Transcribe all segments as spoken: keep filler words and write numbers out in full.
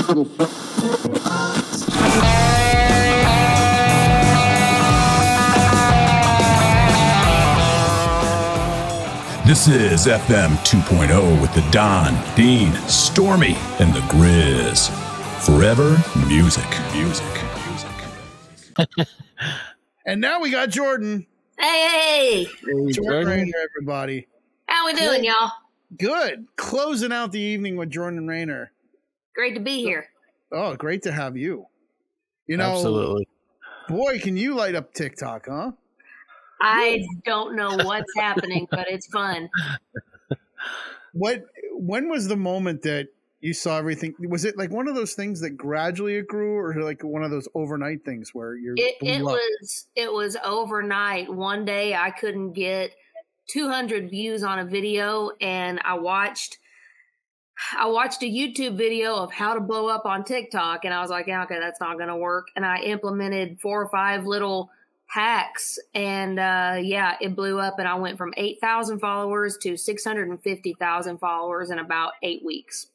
This is F M two point oh with the Don, Dean, Stormy, and the Grizz. Forever music, music, music. And now we got Jordan. Hey, hey, hey Jordan Rainer, everybody. How we doing, Good. y'all? Good. Closing out the evening with Jordan Rainer. Great to be here. Oh, great to have you. You know, absolutely. Boy, can you light up TikTok, huh? I don't know what's happening, but it's fun. What? When was the moment that you saw everything? Was it like one of those things that gradually it grew, or like one of those overnight things where you're? It, it was. It was overnight. One day, I couldn't get two hundred views on a video, and I watched. I watched a YouTube video of how to blow up on TikTok, and I was like, yeah, okay, that's not going to work. And I implemented four or five little hacks, and uh, yeah, it blew up, and I went from eight thousand followers to six hundred fifty thousand followers in about eight weeks.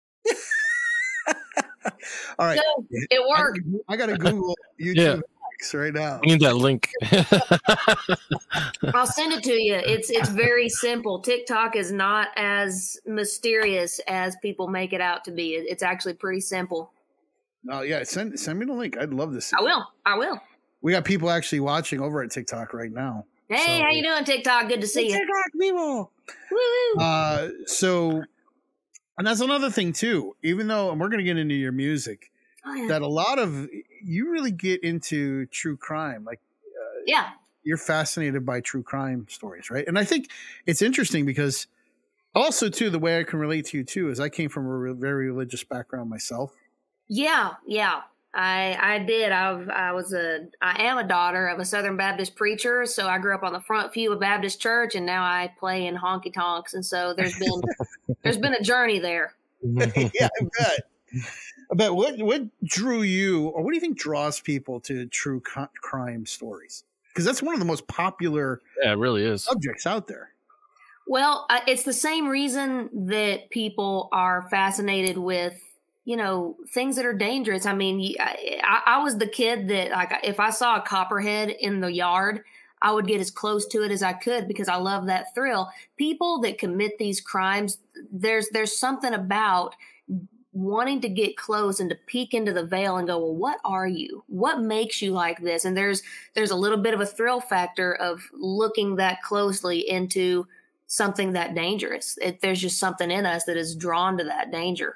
All right. So it worked. I got to Google YouTube Yeah. hacks right now. I need that link. I'll send it to you. It's it's very simple. TikTok is not as mysterious as people make it out to be. It, it's actually pretty simple. Oh yeah, send send me the link. I'd love to see. I will. I will. We got people actually watching over at TikTok right now. Hey, so, how you doing, TikTok? Good to see you. TikTok people. Woo! Uh, so, and that's another thing too. Even though, and we're going to get into your music, Oh, yeah. that a lot of you really get into true crime. Like, uh, yeah. you're fascinated by true crime stories, right? And I think it's interesting because also too, the way I can relate to you too is I came from a re- very religious background myself. Yeah, yeah. I I did. I've I was a I am a daughter of a Southern Baptist preacher, so I grew up on the front pew of Baptist church, and now I play in honky tonks, and so there's been there's been a journey there. Yeah, I bet. I bet. What what drew you, or what do you think draws people to true co- crime stories? Because that's one of the most popular Yeah, it really is. subjects out there. Well, I- it's the same reason that people are fascinated with, you know, things that are dangerous. I mean, I, I was the kid that, like, if I saw a copperhead in the yard, I would get as close to it as I could because I love that thrill. People that commit these crimes, there's there's something about wanting to get close and to peek into the veil and go, well, what are you? What makes you like this? And there's there's a little bit of a thrill factor of looking that closely into something that dangerous. It, there's just something in us that is drawn to that danger.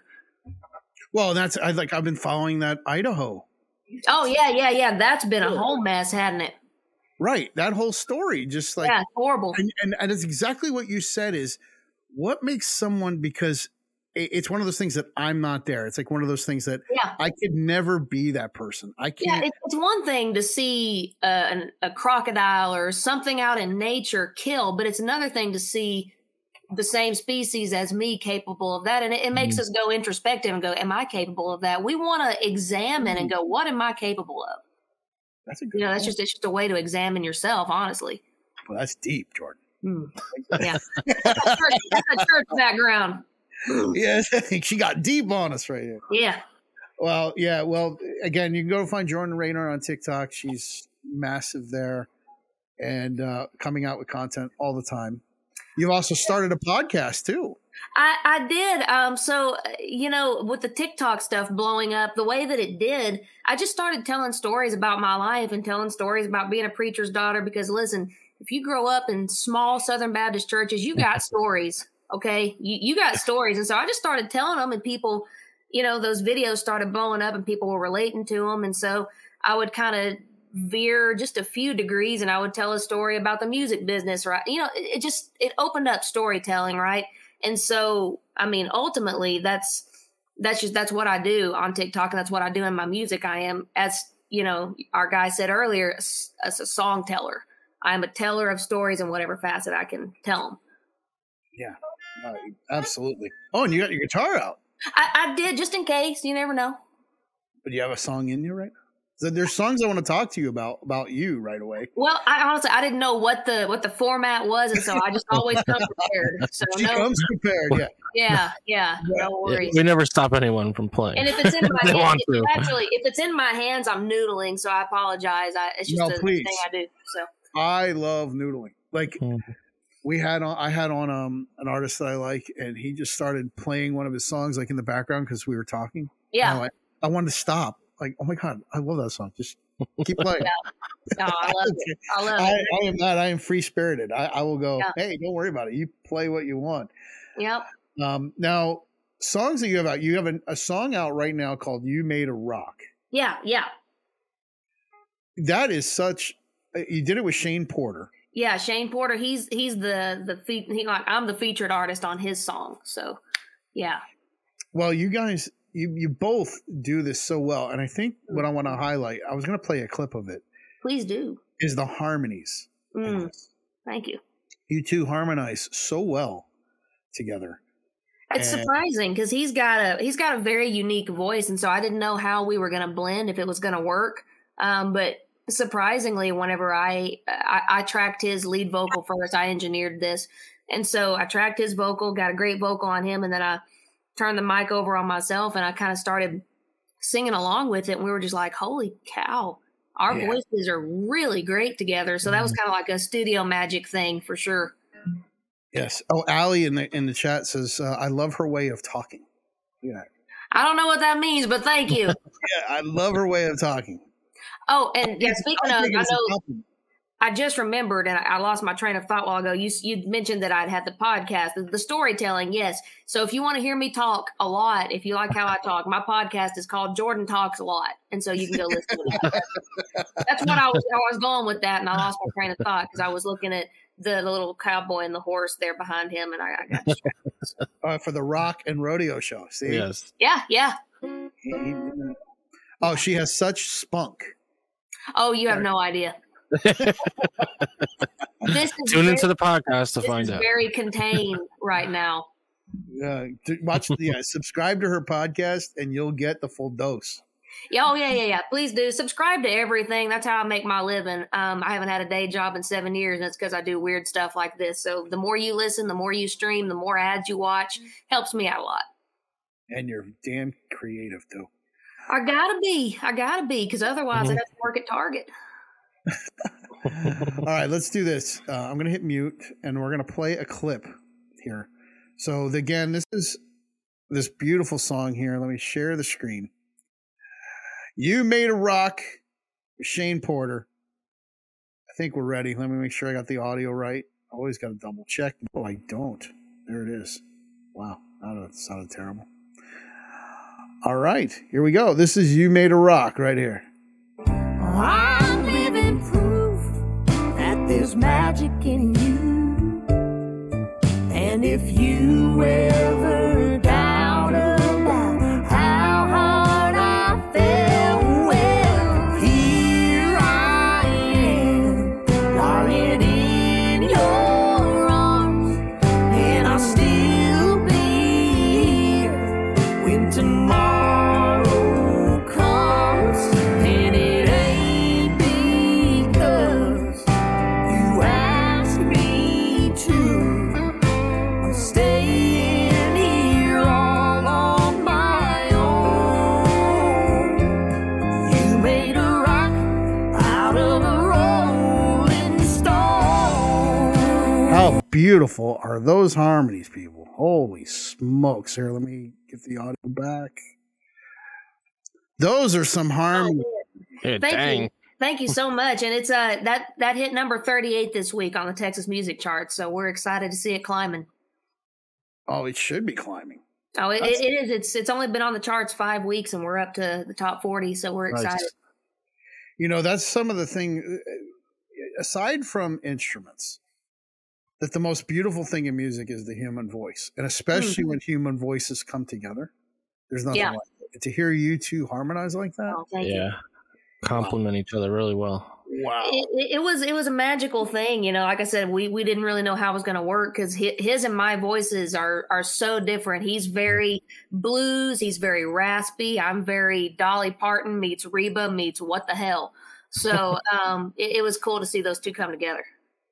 Well, that's I like I've been following that Idaho. Oh yeah, yeah, yeah. That's been a whole mess, hadn't it? Right. That whole story, just like Yeah, horrible. and, and and it's exactly what you said is what makes someone, because it, it's one of those things that I'm not there. It's like one of those things that Yeah. I could never be that person. I Yeah, can't. it's it's one thing to see uh, an, a crocodile or something out in nature kill, but it's another thing to see the same species as me capable of that. And it, it makes us go introspective and go, am I capable of that? We want to examine and go, what am I capable of? That's a good. You know, that's point. just, it's just a way to examine yourself, honestly. Well, that's deep, Jordan. Hmm. Yeah. That's a church, that's a church background. Yes, she got deep on us right here. Yeah. Well, yeah. Well, again, you can go find Jordan Rainer on TikTok. She's massive there and uh, coming out with content all the time. You've also started a podcast too. I, I did. Um, so, you know, with the TikTok stuff blowing up the way that it did, I just started telling stories about my life and telling stories about being a preacher's daughter. Because listen, if you grow up in small Southern Baptist churches, you got stories. Okay. You, you got stories. And so I just started telling them, and people, you know, those videos started blowing up and people were relating to them. And so I would kind of veer just a few degrees and I would tell a story about the music business, right? You know, it, it just, it opened up storytelling, right? And so, I mean, ultimately that's, that's just, that's what I do on TikTok. And that's what I do in my music. I am, as you know, our guy said earlier, as a song teller. I am a teller of stories in whatever facet I can tell them. Yeah, no, absolutely. Oh, and you got your guitar out. I, I did, just in case, you never know. But you have a song in you right now? So there's songs I want to talk to you about about you right away. Well, I honestly I didn't know what the what the format was, and so I just always come prepared. So She no, comes prepared, yeah. yeah, yeah, no worries. We never stop anyone from playing. And if it's in my They hands, want if, to. actually, if it's in my hands, I'm noodling, so I apologize. I, it's just No, a please. thing I do. So I love noodling. Like Mhm. we had on, I had on um an artist that I like, and he just started playing one of his songs like in the background because we were talking. yeah, And I, I wanted to stop. Like, oh my god, I love that song. Just keep playing. no, I love it. I love I, it. I am not. I am free spirited. I, I will go. Yeah. Hey, don't worry about it. You play what you want. Yep. Um, now, songs that you have out. You have a, a song out right now called "You Made a Rock." Yeah, yeah, That is such. You did it with Shane Porter. yeah. Shane Porter. He's he's the the fe- he like I'm the featured artist on his song. So yeah. Well, you guys, you you both do this so well, and I think what I want to highlight. I was going to play a clip of it. Please do. Is the harmonies. in Mm, this. thank you. You two harmonize so well together. It's And- surprising because he's got a he's got a very unique voice, and so I didn't know how we were going to blend, if it was going to work. Um, but surprisingly, whenever I, I I tracked his lead vocal first, I engineered this, and so I tracked his vocal, got a great vocal on him, and then I turned the mic over on myself, and I kind of started singing along with it, and we were just like, "Holy cow!" Our Yeah. voices are really great together. So that was kind of like a studio magic thing for sure. Yes. Oh, Allie in the in the chat says, uh, "I love her way of talking." Yeah. I don't know what that means, but thank you. Yeah, I love her way of talking. Oh, and yeah, speaking of, I think it's a know compliment. I just remembered, and I I lost my train of thought a while ago. You you mentioned that I'd had the podcast, the, the storytelling. Yes. So if you want to hear me talk a lot, if you like how I talk, my podcast is called Jordan Talks a Lot, and so you can go listen to that. That's what I was I was going with that, and I lost my train of thought because I was looking at the, the little cowboy and the horse there behind him, and I, I got distracted. Uh, for the rock and rodeo show. See? Yes. yeah, yeah. Oh, she has such spunk. Oh, you have no idea. This is Tune very, into the podcast to this find is out. very contained right now. Uh, to watch, yeah, subscribe to her podcast, and you'll get the full dose. Yeah, oh yeah, yeah, yeah. Please do subscribe to everything. That's how I make my living. Um, I haven't had a day job in seven years, and it's because I do weird stuff like this. So the more you listen, the more you stream, the more ads you watch, helps me out a lot. And you're damn creative too. I gotta be, I gotta be, because otherwise I have to work at Target. All right, let's do this. Uh, I'm going to hit mute, and we're going to play a clip here. So the, again, this is this beautiful song here. Let me share the screen. You Made a Rock, Shane Porter. I think we're ready. Let me make sure I got the audio right. Always got to double check. Oh, I don't. There it is. Wow, that sounded terrible. All right, here we go. This is You Made a Rock right here. I'm living proof that there's magic in you. And if you ever doubt about how hard I fell, well, here I am, lying in your arms, and I'll still be here when tomorrow comes, and it ain't because you asked me to. I'm staying here all on my own. You made a rock out of a rolling stone. How beautiful are those harmonies, people? Holy smokes. Here, let me get the audio back. Those are some harmonies. Yeah, Thank dang. you. Thank you so much. And it's uh that that hit number thirty-eight this week on the Texas Music Charts. So we're excited to see it climbing. Oh, it should be climbing. Oh, it, That's- it is. It's it's only been on the charts five weeks, and we're up to the top forty. So we're Nice. excited. You know, that's some of the thing, aside from instruments, that the most beautiful thing in music is the human voice. And especially when human voices come together, there's nothing Yeah. like it. To hear you two harmonize like that, Oh, thank you. Yeah. Complement each other really well. Wow. It, it, it was it was a magical thing, you know. Like I said, we, we didn't really know how it was going to work because his, his and my voices are are so different. He's very blues. He's very raspy. I'm very Dolly Parton meets Reba meets what the hell. So um, it, it was cool to see those two come together.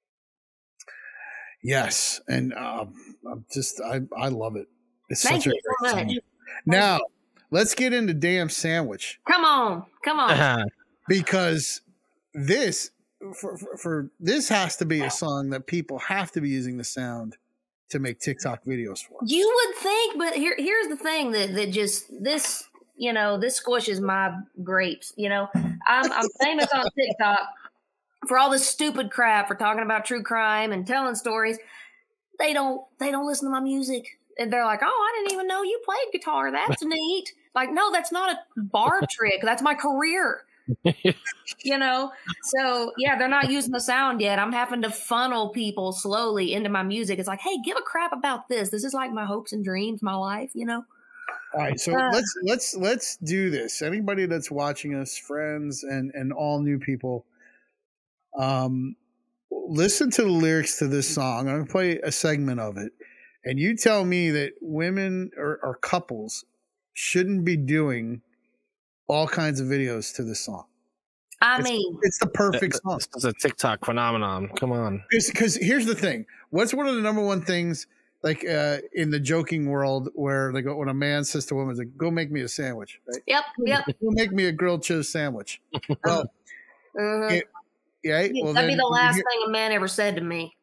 Yes, and um, I'm just I I love it. It's Thank such you a so great much. song. Now let's get into Damn Sandwich. Come on, come on. Because this for, for, for this has to be a song that people have to be using the sound to make TikTok videos for. You would think, but here here's the thing that that just this you know this squishes my grapes. You know, I'm I'm famous on TikTok for all this stupid crap for talking about true crime and telling stories. They don't they don't listen to my music, and they're like, "Oh, I didn't even know you played guitar. That's neat." Like, no, that's not a bar trick. That's my career. You know, so yeah, they're not using the sound yet. I'm having to funnel people slowly into my music. It's like, hey, give a crap about this. This is like my hopes and dreams, my life, you know. All right, so Uh, let's let's let's do this. Anybody that's watching us, friends and and all new people, um, listen to the lyrics to this song. I'm gonna play a segment of it, and you tell me that women or, or couples shouldn't be doing all kinds of videos to this song. I It's, mean, it's the perfect song. This is a TikTok phenomenon. Come on. Because here's the thing: what's one of the number one things, like uh, in the joking world, where they go when a man says to a woman, like, "Go make me a sandwich," right? yep, yep. Go make me a grilled cheese sandwich. Well, Uh-huh. it- yeah, Yeah, well, that'd be then the last you- thing a man ever said to me.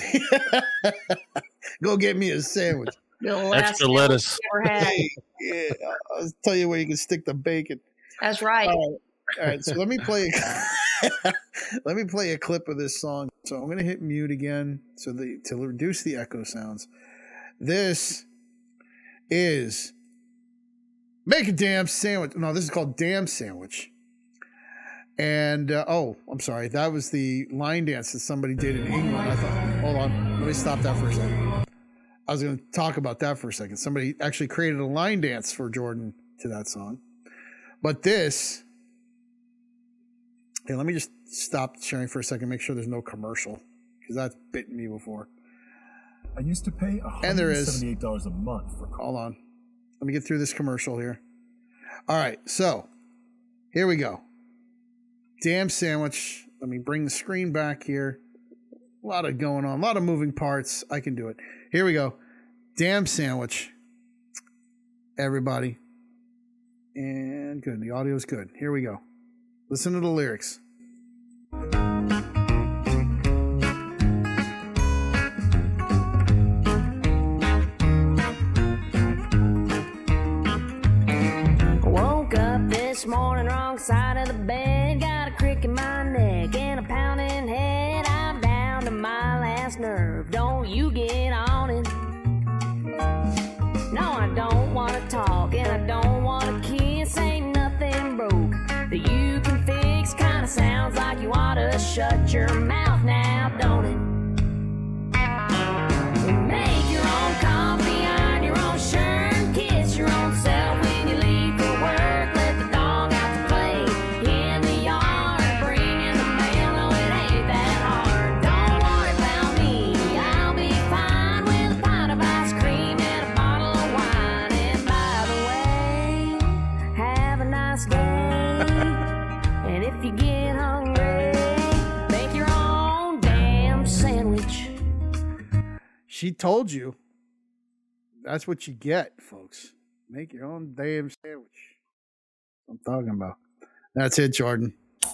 Go get me a sandwich. Be the last Extra thing lettuce. I ever had. Hey, yeah, I'll tell you where you can stick the bacon. That's right. All right, all right. So let me play. let me play a clip of this song. So I'm going to hit mute again, so the to reduce the echo sounds. This is make a damn sandwich. No, this is called Damn Sandwich. And uh, oh, I'm sorry. That was the line dance that somebody did in England. I thought, hold on, let me stop that for a second. I was going to talk about that for a second. Somebody actually created a line dance for Jordan to that song. But this, hey, let me just stop sharing for a second, make sure there's no commercial, because that's bitten me before. I used to pay And there one hundred is. seventy-eight dollars a month for Hold on. Let me get through this commercial here. All right, so here we go. Damn Sandwich. Let me bring the screen back here. A lot of going on, a lot of moving parts. I can do it. Here we go. Damn Sandwich. Everybody. And good. The audio is good. Here we go. Listen to the lyrics. Woke up this morning, wrong side of the bed. Got a crick in my neck and a pounding head. I'm down to my last nerve. Don't you get on it? No, I don't want to talk and I don't want to kiss. Ain't nothing broke that you can fix. Kinda sounds like you ought to shut your mouth now, don't it? Make your own coffee, iron your own shirt, kiss your own self when you leave for work. Let the dog out to play in the yard, bring in the mail. No, it ain't that hard. Don't worry about me, I'll be fine with a pint of ice cream and a bottle of wine. And by the way, have a nice day. And if you get hungry, make your own damn sandwich. She told you. That's what you get, folks. Make your own damn sandwich. I'm talking about. That's it, Jordan.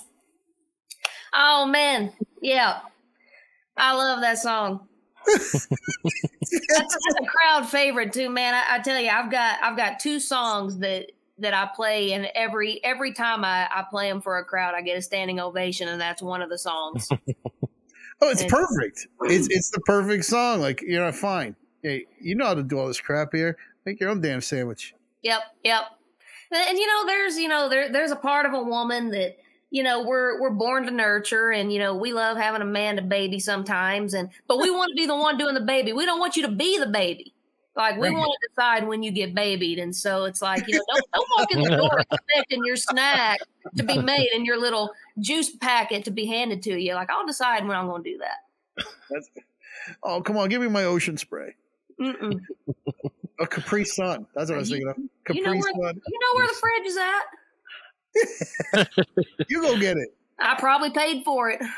Oh man, yeah, I love that song. that's, that's a crowd favorite too, man. I, I tell you, I've got I've got two songs that that I play, and every every time I, I play them for a crowd, I get a standing ovation, and that's one of the songs. Oh, it's And- perfect. It's it's the perfect song. Like, you know, fine. Hey, you know how to do all this crap here. Make your own damn sandwich. Yep, yep. And, and you know, there's you know there there's a part of a woman that you know we're we're born to nurture, and you know we love having a man to baby sometimes, and but we want to be the one doing the baby. We don't want you to be the baby. Like, we Right. want to decide when you get babied. And so it's like, you know, don't, don't walk in the door expecting your snack to be made and your little juice packet to be handed to you. Like, I'll decide when I'm going to do that. That's, oh, come on, give me my ocean spray. Mm-mm. A Capri Sun. That's what I was thinking of. Capri You know, where, Sun. you know where the fridge is at? You go get it. I probably paid for it.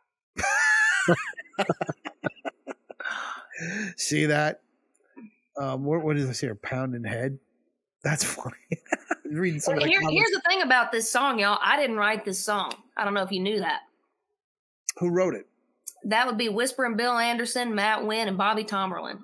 See that? Um, what, what is this here? Pound in head? That's funny. Reading some of the Here, comments. here's the thing about this song, y'all. I didn't write this song. I don't know if you knew that. Who wrote it? That would be Whispering Bill Anderson, Matt Wynn, and Bobby Tomerlin.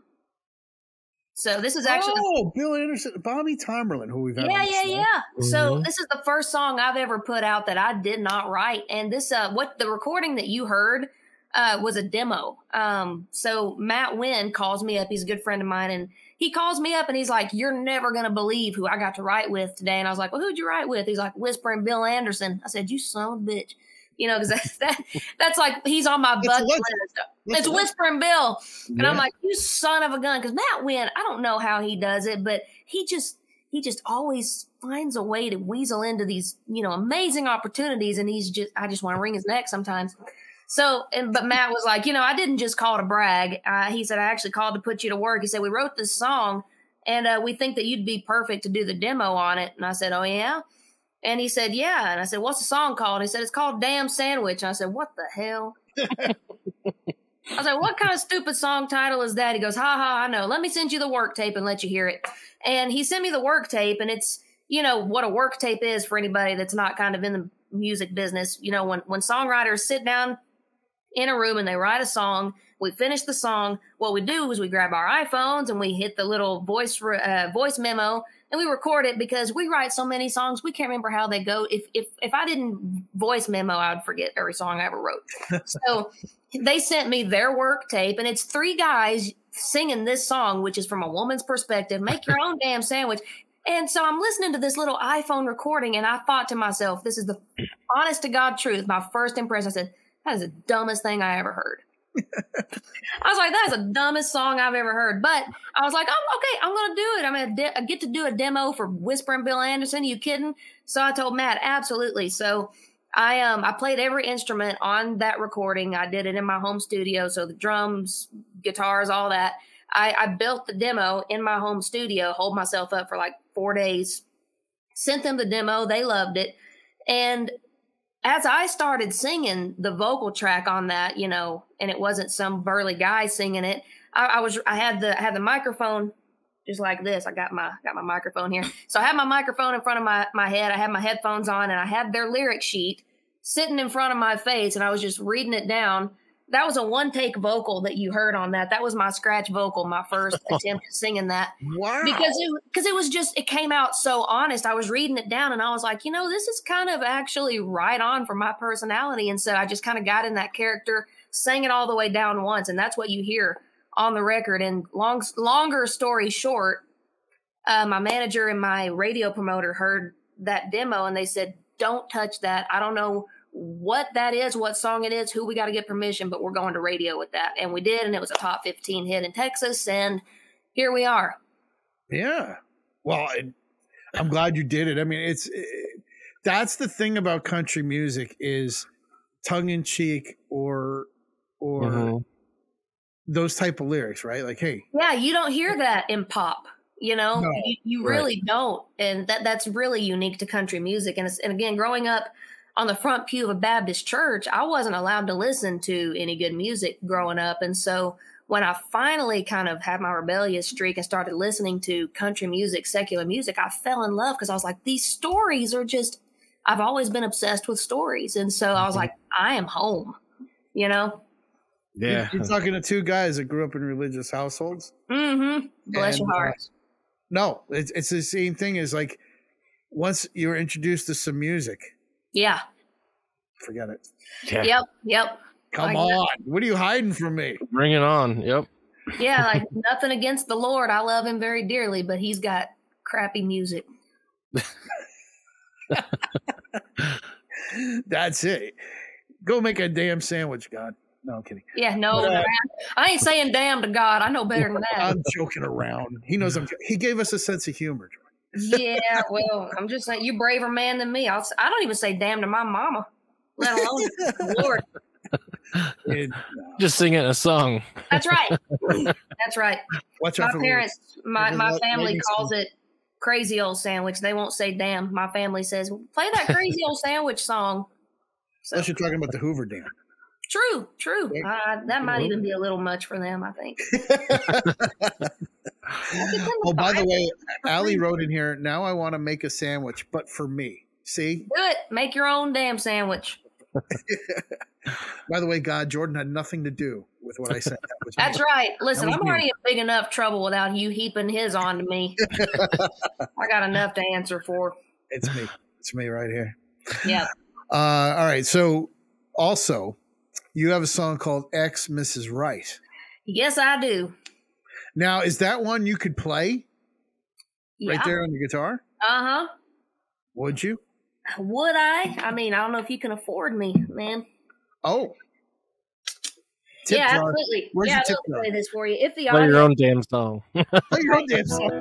So this is actually Oh, Bill Anderson, Bobby Tomerlin, who we've had. yeah, on the yeah, show. yeah. So Mhm. this is the first song I've ever put out that I did not write, and this uh, what the recording that you heard uh, was a demo. Um, so Matt Wynn calls me up. He's a good friend of mine, and he calls me up and he's like, "You're never gonna believe who I got to write with today." And I was like, "Well, who'd you write with?" He's like, "Whispering Bill Anderson." I said, "You son of a bitch." You know, because that's that, that's like he's on my That's bucket a legend. list. That's It's a legend. Whispering Bill. And I'm Yeah. like, you son of a gun. Because Matt Wynn, I don't know how he does it, but he just he just always finds a way to weasel into these, you know, amazing opportunities. And he's just I just want to wring his neck sometimes. So, and but Matt was like, you know, I didn't just call to brag. Uh, he said, I actually called to put you to work. He said, we wrote this song and uh, we think that you'd be perfect to do the demo on it. And I said, oh, yeah? And he said, yeah. And I said, what's the song called? And he said, it's called Damn Sandwich. And I said, what the hell? I was like, what kind of stupid song title is that? He goes, ha ha, I know. Let me send you the work tape and let you hear it. And he sent me the work tape, and it's, you know, what a work tape is for anybody that's not kind of in the music business. You know, when, when songwriters sit down in a room and they write a song, we finish the song. What we do is we grab our iPhones and we hit the little voice uh, voice memo and we record it because we write so many songs we can't remember how they go. If if if I didn't voice memo, I would forget every song I ever wrote. So they sent me their work tape, and it's three guys singing this song, which is from a woman's perspective. Make your own damn sandwich. And so I'm listening to this little iPhone recording, and I thought to myself, this is the honest to God truth. My first impression, I said, that is the dumbest thing I ever heard. I was like, that's the dumbest song I've ever heard. But I was like, oh, okay, I'm going to do it. I'm going to de- I get to do a demo for Whispering Bill Anderson. Are you kidding? So I told Matt, absolutely. So I um I played every instrument on that recording. I did it in my home studio. So the drums, guitars, all that. I, I built the demo in my home studio, hold myself up for like four days, sent them the demo. They loved it. And as I started singing the vocal track on that, you know, and it wasn't some burly guy singing it, I, I was, I had the, I had the microphone just like this. I got my, got my microphone here. So I had my microphone in front of my, my head. I had my headphones on and I had their lyric sheet sitting in front of my face and I was just reading it down. That was a one take vocal that you heard on that. That was my scratch vocal, my first attempt at singing that. Wow. Because it, because it was just, it came out so honest. I was reading it down and I was like, you know, this is kind of actually right on for my personality. And so I just kind of got in that character, sang it all the way down once. And that's what you hear on the record. And long, longer story short, uh, my manager and my radio promoter heard that demo and they said, don't touch that. I don't know what that is, what song it is, who we got to get permission, but we're going to radio with that. And we did, and it was a top fifteen hit in Texas, and here we are. Yeah. Well, I, I'm glad you did it. I mean, it's it, that's the thing about country music is tongue in cheek or or Mhm. those type of lyrics, right? Like, hey, Yeah, you don't hear that in pop, you know, No. you, you Right. really don't. And that that's really unique to country music. And, it's, and again, growing up on the front pew of a Baptist church, I wasn't allowed to listen to any good music growing up. And so when I finally kind of had my rebellious streak and started listening to country music, secular music, I fell in love because I was like, these stories are just, I've always been obsessed with stories. And so I was like, I am home, you know? Yeah. you're talking to two guys that grew up in religious households. Mm-hmm. Bless And, your uh, hearts. No, it's it's the same thing as like once you were introduced to some music, Yeah. forget it. Yeah. Yep. Yep. Come Like, on, what are you hiding from me? Bring it on. Yep. Yeah, like nothing against the Lord. I love him very dearly, but he's got crappy music. That's it. Go make a damn sandwich, God. No, I'm kidding. Yeah, no, But, uh, I ain't saying damn to God. I know better than that. I'm joking around. He knows I'm. He gave us a sense of humor. Yeah, well, I'm just saying, you braver man than me. I'll, s- I don't even say damn to my mama, let alone Lord. And, Just singing a song. That's right. That's right. watch My out for parents, my, There's my a family ladies' calls it crazy old sandwich. They won't say damn. My family says, play that crazy old sandwich song. So, Unless you're talking about the Hoover Dam. true, true. Yeah. Uh, that might even be a little much for them, I think. Oh, by the way, Allie wrote in here. Now I want to make a sandwich, but for me. See. Do it. Make your own damn sandwich. By the way, God, Jordan had nothing to do with what I said. That was That's me. right. Listen, That was I'm me. already in big enough trouble without you heaping his on to me. I got enough to answer for. It's me. It's me right here. Yeah. Uh, all right. So, also, you have a song called X Missus Right. Yes, I do. Now, is that one you could play Yeah. right there on the guitar? Uh huh. Would you? Would I? I mean, I don't know if you can afford me, man. Oh. Tip yeah, jar. absolutely. Where's yeah, your tip I'll jar? play this for you. If the Play your audio, own damn song. Play your own damn song,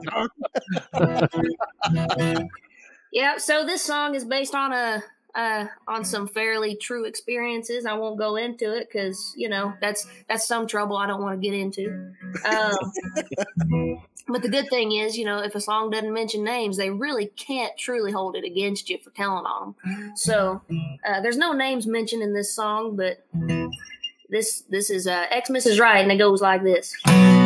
dog. yeah. So this song is based on a uh on some fairly true experiences. I won't go into it because you know that's that's some trouble I don't want to get into. Um, but the good thing is, you know, if a song doesn't mention names, they really can't truly hold it against you for telling on them. So uh, there's no names mentioned in this song, but this this is uh, X Missus Right, and it goes like this.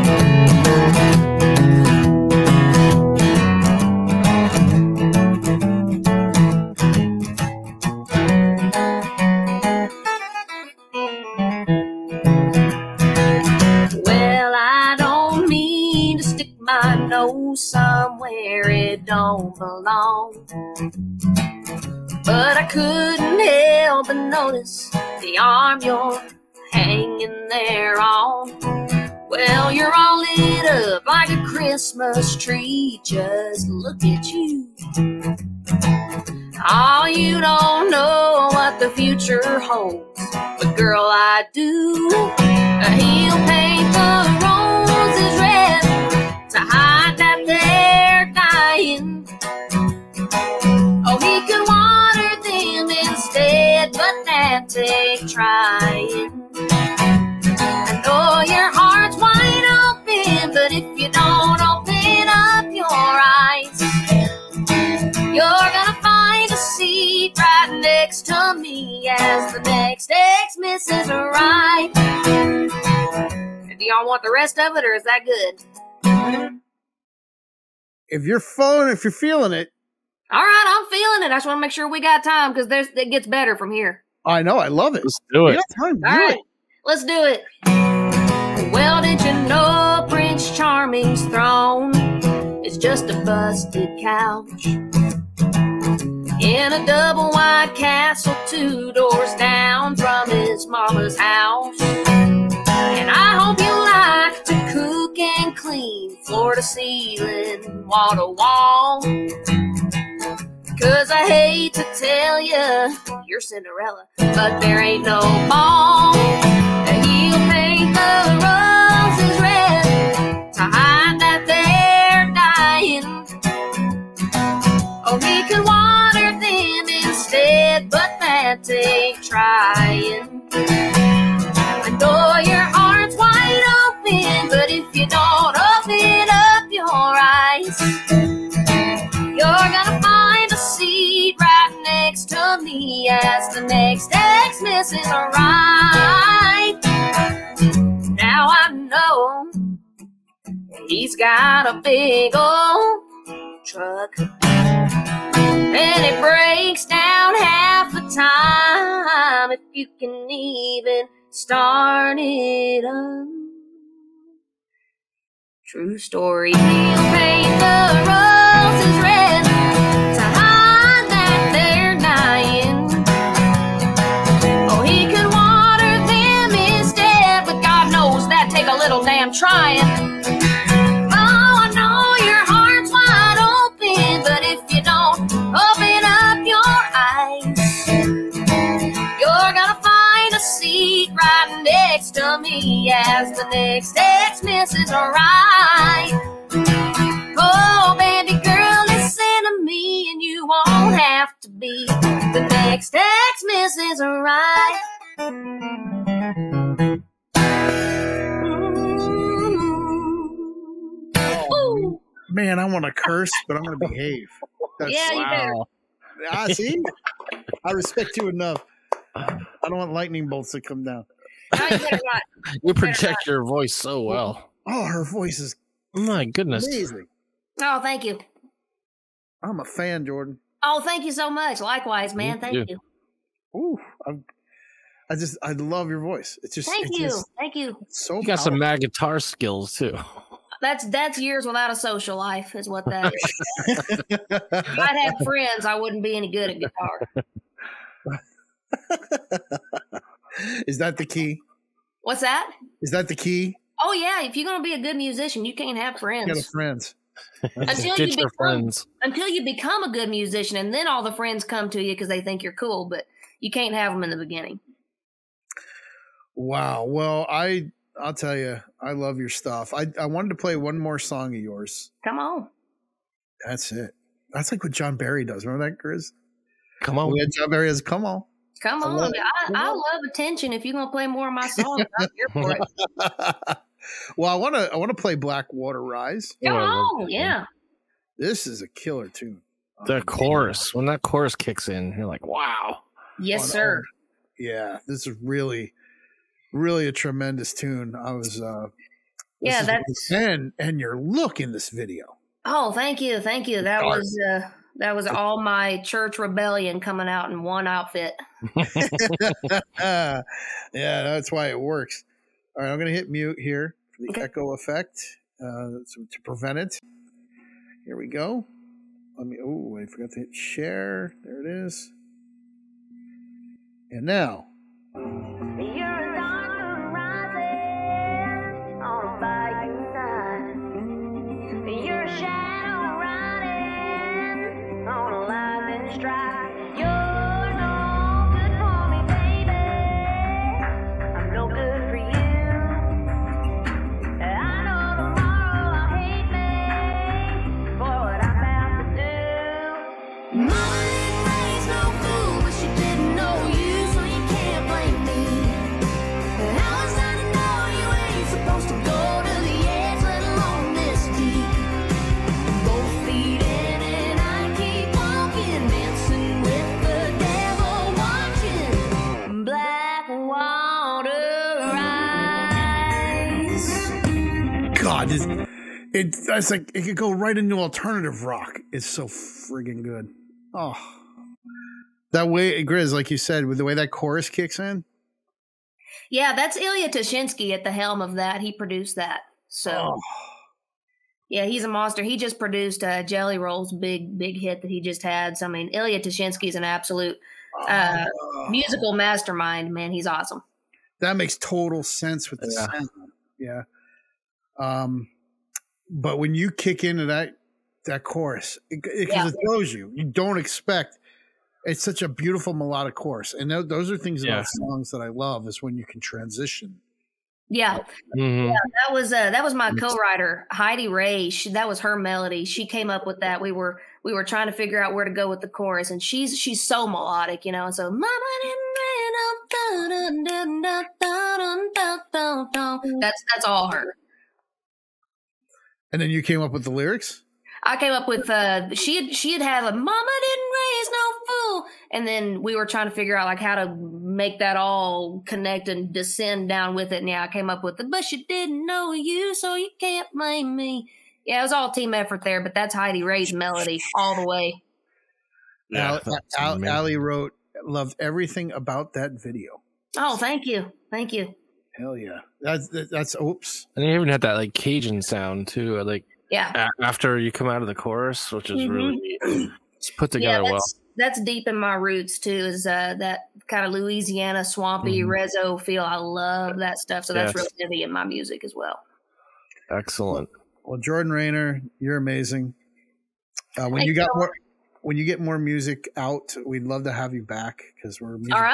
Well, I don't mean to stick my nose somewhere it don't belong, but I couldn't help but notice the arm you're hanging there on. Well, you're all lit up like a Christmas tree. Just look at you. Oh, you don't know what the future holds, but girl, I do. He'll paint the roses red to hide that they're dying. Oh, he could water them instead, but that takes trying. I know your heart's wide open, but if you don't open up your eyes, you're gonna find a seat right next to me as the next X Missus Right. Do y'all want the rest of it, or is that good? If you're phone, if you're feeling it, All right, I'm feeling it. I just want to make sure we got time because there's it gets better from here. I know. I love it. Let's do You it. got time. All Do right, it. let's do it. Well, did you know Prince Charming's throne is just a busted couch in a double wide castle two doors down from his mama's house? And I hope you like to cook and clean, floor to ceiling, wall to wall. Cause I hate to tell you, you're Cinderella, but there ain't no ball. And he'll paint the roses red to hide that they're dying. Oh, he can water them instead, but that ain't trying. I know your heart's wide open, but if you don't open up your eyes, you're gonna find a seat right next to me as the next X Missus Right. Now I know he's got a big old truck, and it breaks down half the time if you can even start it up. True story, he'll paint the roses red to hide that they're dying. Oh, he could water them instead, but God knows that take a little damn trying. Oh, I know your heart's wide open, but if you don't open up your eyes, you're gonna find a seat right next me as the next ex-Missus Right. Oh, baby girl, listen to me, and you won't have to be the next ex-Missus Right. Ooh. Man, I want to curse, but I'm going to behave. That's, Yeah, you better. Wow. Ah, see? I respect you enough. I don't want lightning bolts to come down. No, you better not. You project your voice so well. Oh, her voice is My goodness. amazing. Oh, thank you. I'm a fan, Jordan. Oh, thank you so much. Likewise, man. Thank Thank you. you. Ooh, I'm, I just, I love your voice. It's just, Thank it's you. just Thank you. so You got some powerful. mad guitar skills too. That's that's years without a social life, is what that is. If I'd had friends, I wouldn't be any good at guitar. Is that the key? What's that? Is that the key? Oh yeah, if you're gonna be a good musician, you can't have Get a friends friends. until Get you your become friends. until you become a good musician, and then all the friends come to you because they think you're cool. But you can't have them in the beginning. Wow. Well, I, I'll tell you, I love your stuff. I, I wanted to play one more song of yours. Come on. That's it. That's like what John Barry does. Remember that, Grizz? Come on. Yeah, John Barry has "Come On." Come I on. love it. I, I love attention. If you're gonna play more of my songs, I'm here for it. Well, I want to, I want to play "Blackwater Rise." Come Oh, I love on, that yeah. This is a killer tune. The chorus. When that chorus kicks in, you're like, wow. Yes, on sir. Yeah, this is really, really a tremendous tune. I was, uh, this Yeah, is- that's. and and your look in this video. Oh, thank you, thank you. That Art. was uh, that was all my church rebellion coming out in one outfit. yeah, that's why it works. All right, I'm gonna hit mute here for the Okay. echo effect uh, so to prevent it. Here we go. Let me. Oh, I forgot to hit share. There it is. And now. You're a dawn rising on a bayou night. You're a shadow riding on a lightning strike. You're no good for me, baby. I'm no good for you. I know tomorrow I'll hate me for what I'm about to do. Mama didn't raise no fool, but she didn't know you, so you can't blame me. How was I to know you ain't supposed to go to the edge, let alone this deep? Both feet in and I keep walking, dancing with the devil, watching Blackwater rise. God, it's, it, that's like it could go right into alternative rock. It's so friggin' good. Oh, that way, Grizz, like you said, with the way that chorus kicks in. Yeah, that's Ilya Tashinsky at the helm of that. He produced that. So Oh, yeah, he's a monster. He just produced uh, Jelly Roll's big, big hit that he just had. So I mean, Ilya Tashinsky is an absolute uh, oh. musical mastermind. Man, he's awesome. That makes total sense with the Yeah. sound. Yeah. Um, but when you kick into that that chorus, it, it, 'cause Yeah. it throws you. You don't expect. It's such a beautiful melodic chorus, and tho- those are things Yeah. about songs that I love. Is when you can transition. Yeah, Mhm. that was uh, that was my co-writer Heidi Ray. She, that was her melody. She came up with that. We were we were trying to figure out where to go with the chorus, and she's she's so melodic, you know. And so, Mama didn't rain up, dun, dun, dun, dun, dun, dun, dun. that's that's all her. And then you came up with the lyrics. I came up with uh she had she had had a Mama didn't raise no fool, and then we were trying to figure out like how to make that all connect and descend down with it. And yeah, I came up with the but she didn't know you, so you can't blame me. Yeah, it was all team effort there, but that's Heidi Ray's melody all the way. Yeah, Al, that's Al, amazing. Allie wrote, "Loved everything about that video." Oh, thank you, thank you. Hell yeah, that's that, that's oops. And you even had that like Cajun sound too, like Yeah, a- after you come out of the chorus, which is Mhm. really it's put yeah, together well. that's that's deep in my roots too. Is uh, that kind of Louisiana swampy Mhm. rezo feel? I love that stuff. So that's Yes. really heavy in my music as well. Excellent. Well, Jordan Rayner, you're amazing. Uh, when Thank you got you. more, when you get more music out, we'd love to have you back because we're music All right.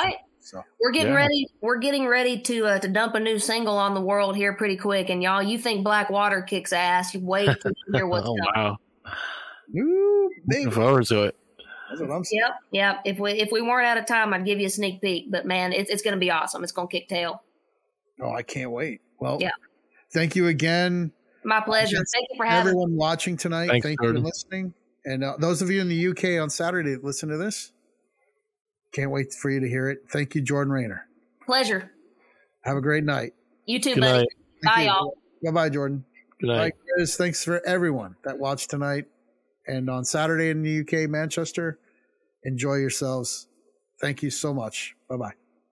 So We're getting Yeah. ready. We're getting ready to uh, to dump a new single on the world here pretty quick. And y'all, you think Blackwater kicks ass? You wait till you hear what's Oh coming. wow. Ooh, Looking baby. forward to it. That's what I'm saying. Yep, yep. If we if we weren't out of time, I'd give you a sneak peek. But man, it's it's going to be awesome. It's going to kick tail. Oh, I can't wait. Well, Yeah. thank you again, My pleasure. Thanks, Thank you for having me. everyone watching tonight. Thanks, thank you Jordan. for listening. And uh, those of you in the U K on Saturday that listen to this, can't wait for you to hear it. Thank you, Jordan Rayner. Pleasure. Have a great night. You too, Good buddy. night. Thank Bye, you. y'all. Bye-bye, Jordan. Good Bye, night. Chris. Thanks for everyone that watched tonight. And on Saturday in the U K, Manchester, enjoy yourselves. Thank you so much. Bye-bye.